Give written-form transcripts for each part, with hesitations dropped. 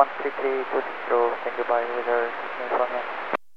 133 stand by with our signal from you.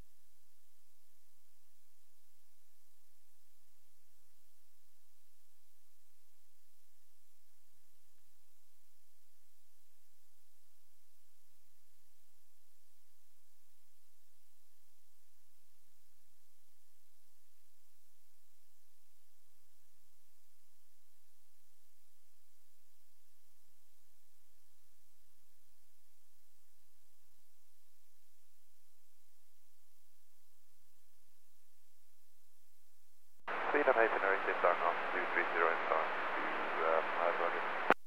Sweden itinerary sit down on 230 and down to High Roger.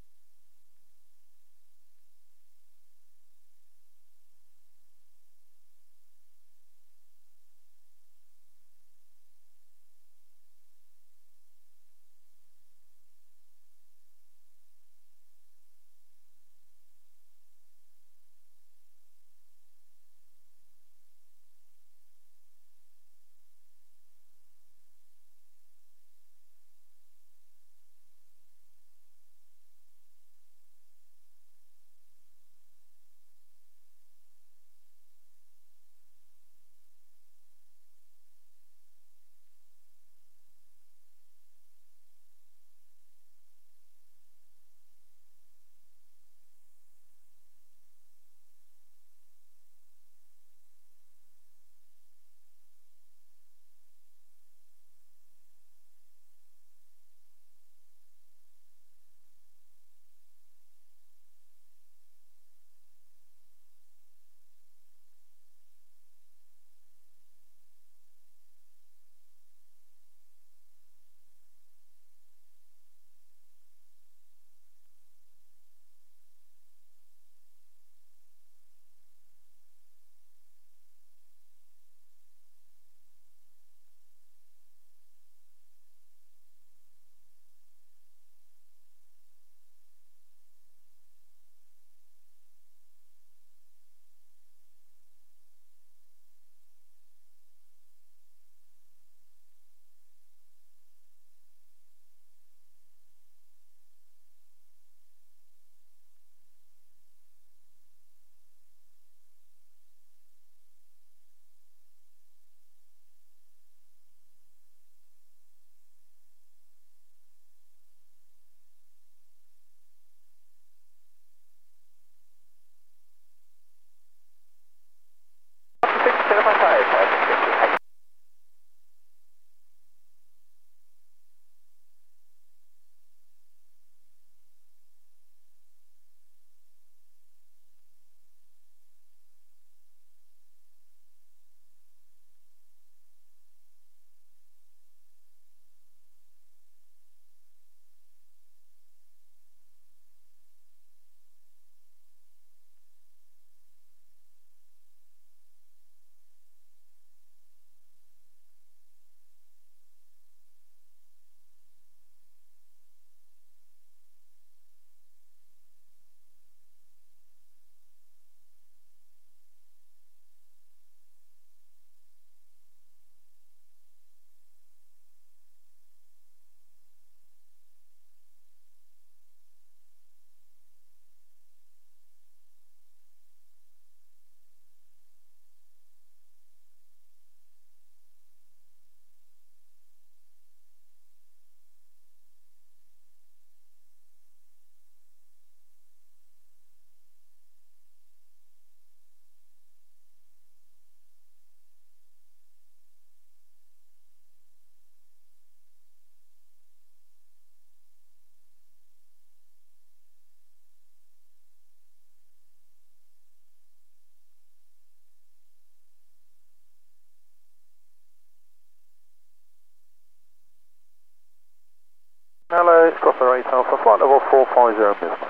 Hello, it's Gosford Race Alpha, flight level 450 Bismarck.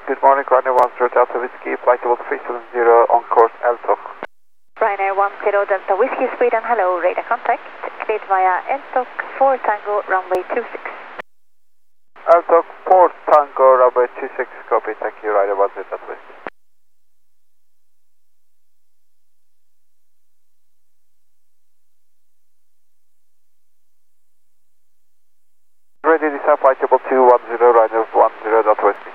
Good morning, Ryanair 10 Delta Whiskey, flight level 370 on course LTOC. Ryanair 10 Delta Whiskey Sweden, hello, radar contact. Cleared via LTOC 4 Tango, runway 26. LTOC 4 Tango, runway 26, copy, thank you, Ryanair 10 Delta Whiskey. Ready, descend flight level 210, Ryanair 10 Delta Whiskey.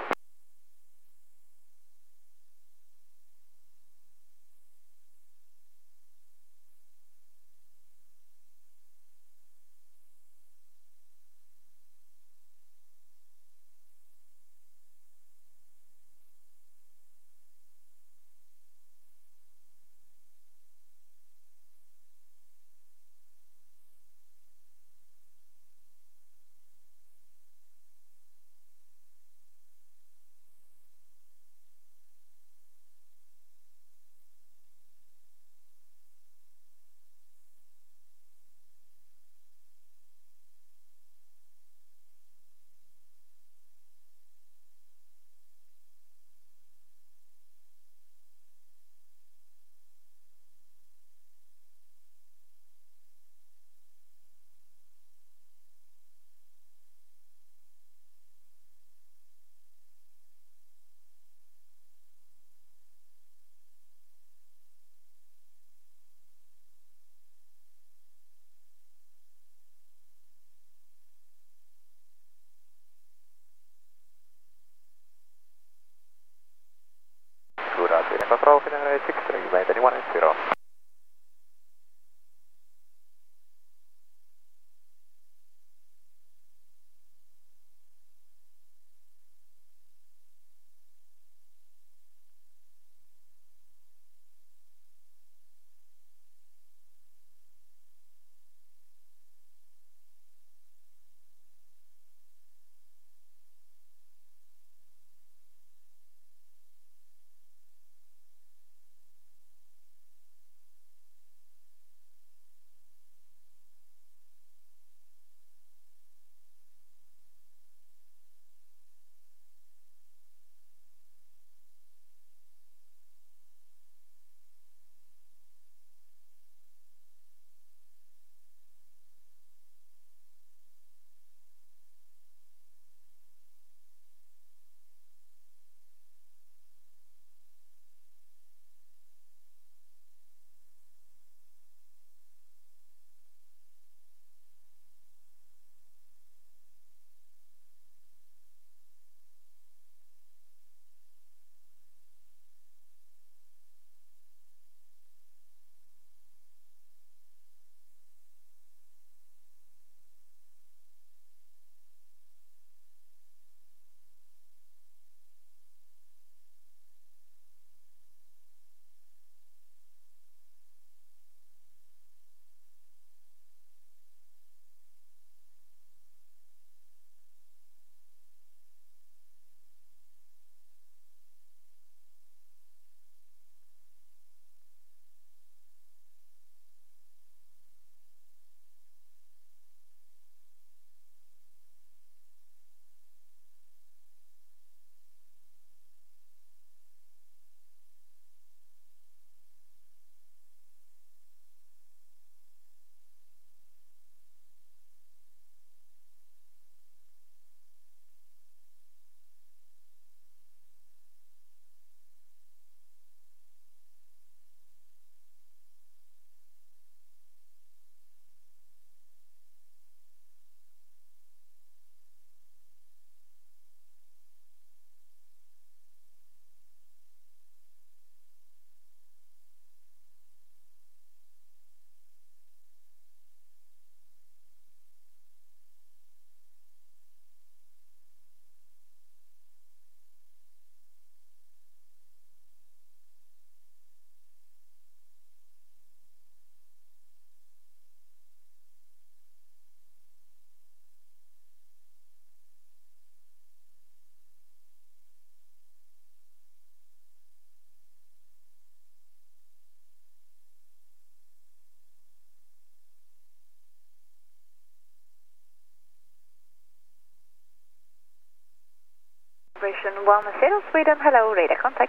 710 Sweden, hello, radar contact.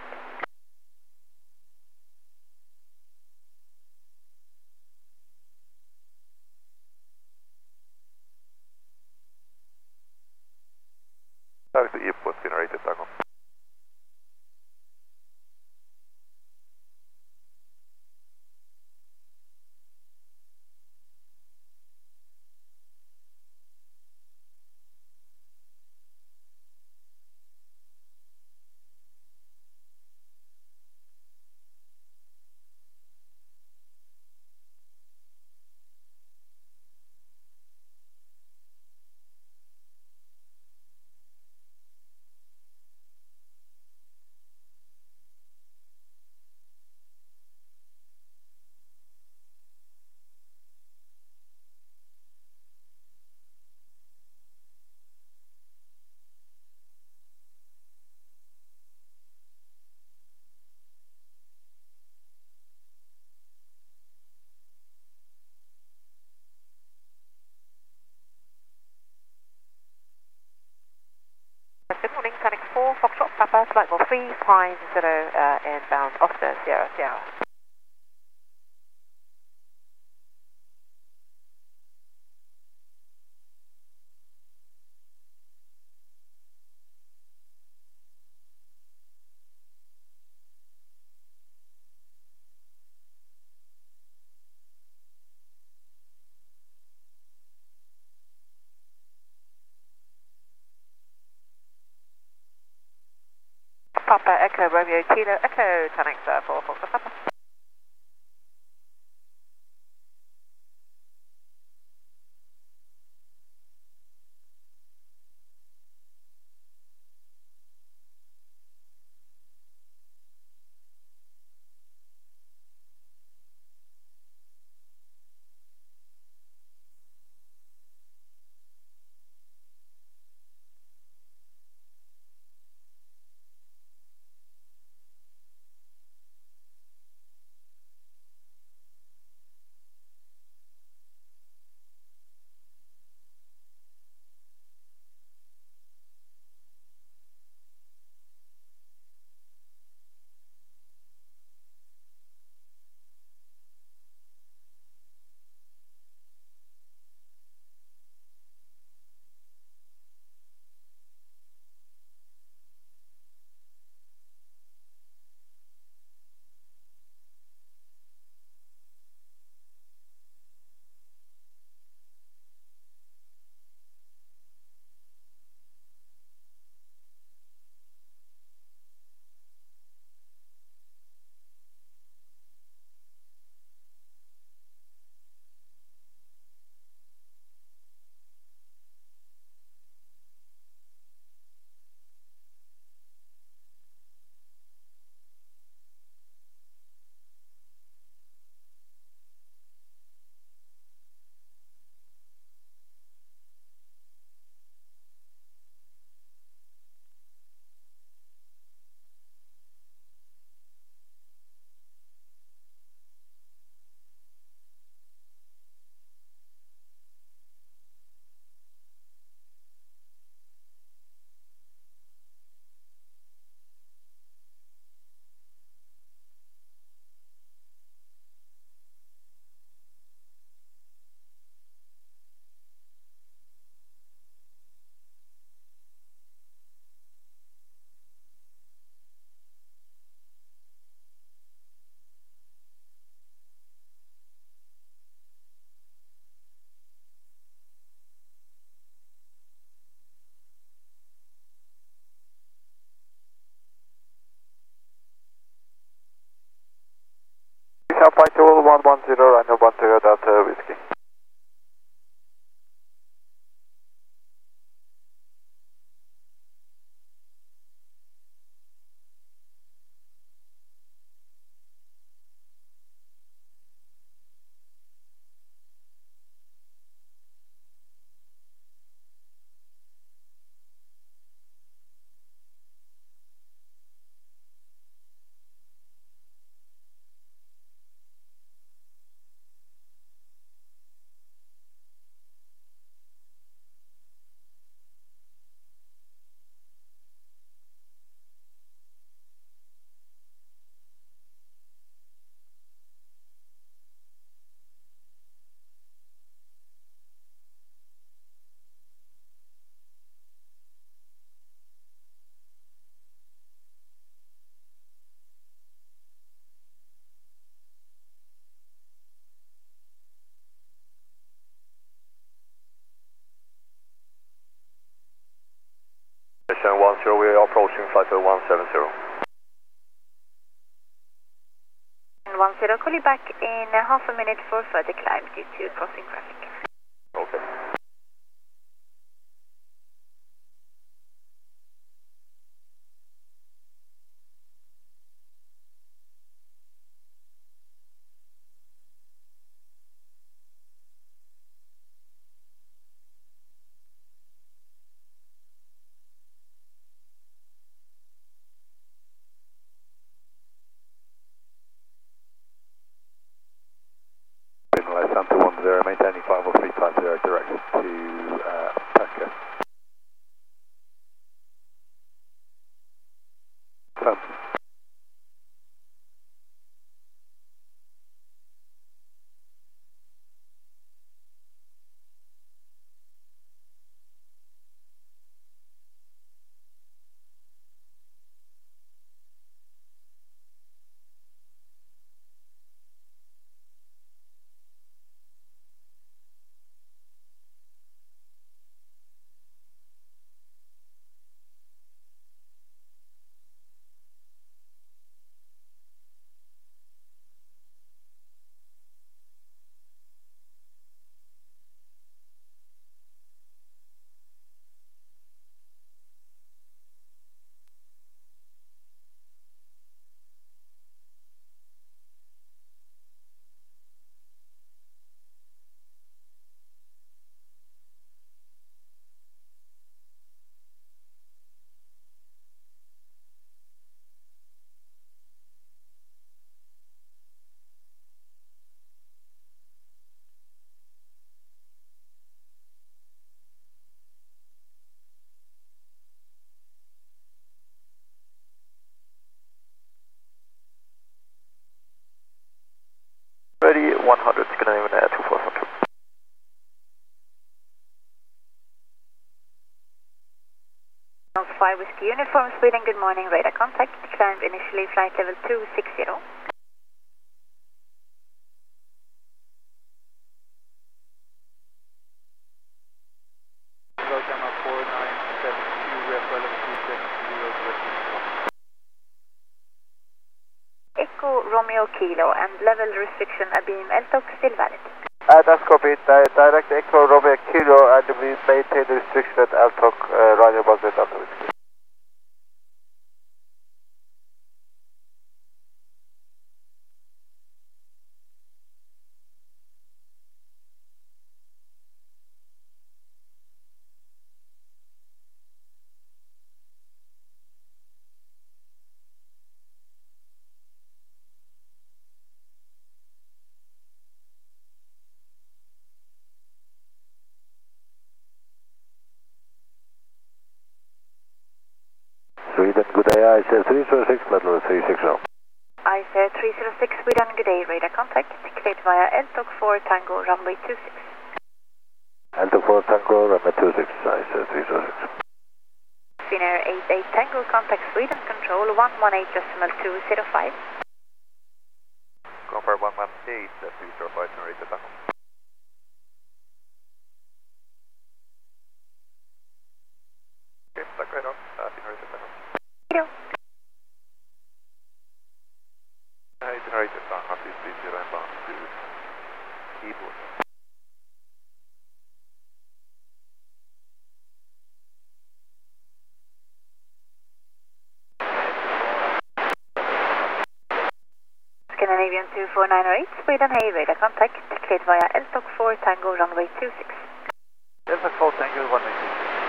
Taxi airport generated taco. Good morning, Panic 4, Foxtrot, Papa, flight level 350, inbound, Oscar, Sierra, Sierra. Papa, Echo, Romeo, Kilo, Echo, Panic 4, Foxtrot, Papa. Flight Level 110, Rhino 10 Delta Whiskey. 3710, we are approaching flight 170. 10, call you back in half a minute for further climb due to crossing traffic. Okay. Santa 10, maintaining 54350 direct to Pekka. Ready 100, Scandinavian Air 2442. 5 Whiskey Uniform, Sweden, good morning, radar contact, climb initially flight level 260. Gamma 4972, Airport level 270, Echo Romeo Kilo and level restriction abeam LTOC still valid. That's copied. Direct Echo Romeo Kilo and we maintain the restriction at Altok, Roger Buzzer Delta Whiskey. Sweden, good day, ICE 306, flight level 360. ICE 306, Sweden, good day, radar contact, cleared via LTOC 4 Tango, runway 26. Alto 4 Tango, runway 26, ICE 306. Finnair 88 Tango, contact Sweden, control 118.205. Confirm 118, 305, generator Tango. Okay, tack right on, generator Tango. Generator Tango, 330 inbound to keyboard. Scandinavian 24908, Sweden, hey, radar contact, cleared via LTOC 4 Tango, runway 26. Delta 4 Tango, runway 26.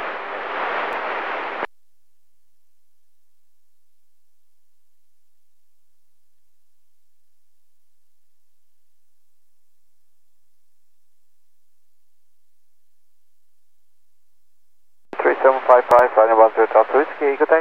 Roger Buzzer Delta Whiskey, good day.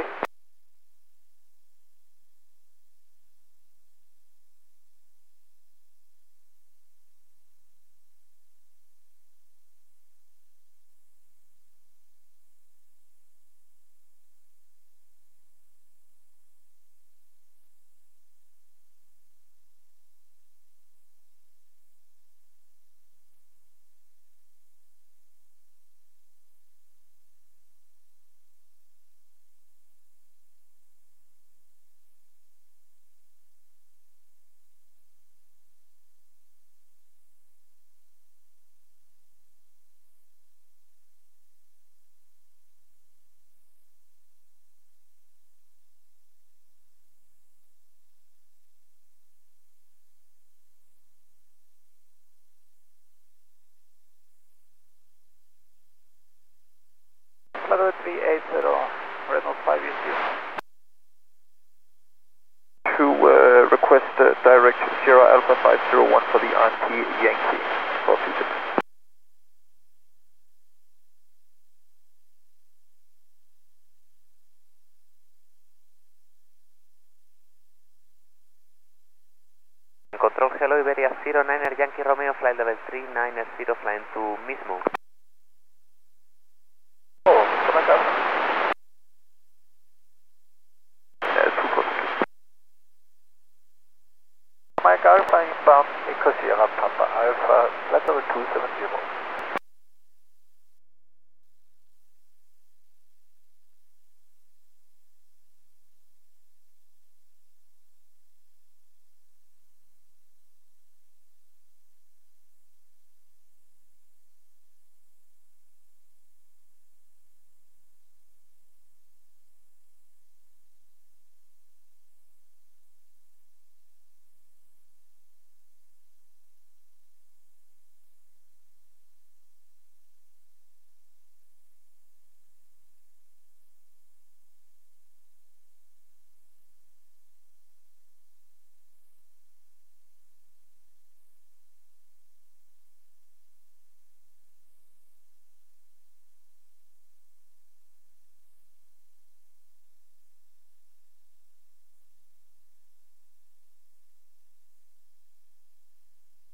Sierra Alpha 501 for the RT Yankee for future. Control Hello Iberia 09er Yankee Romeo flight level 39er 0 flying to Mismo. Oh, come on, Mike Alpha inbound Echo Sierra Papa Alpha flight level 270.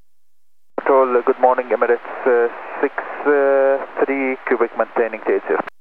Good morning, Emirates 63 Quebec maintaining to 80.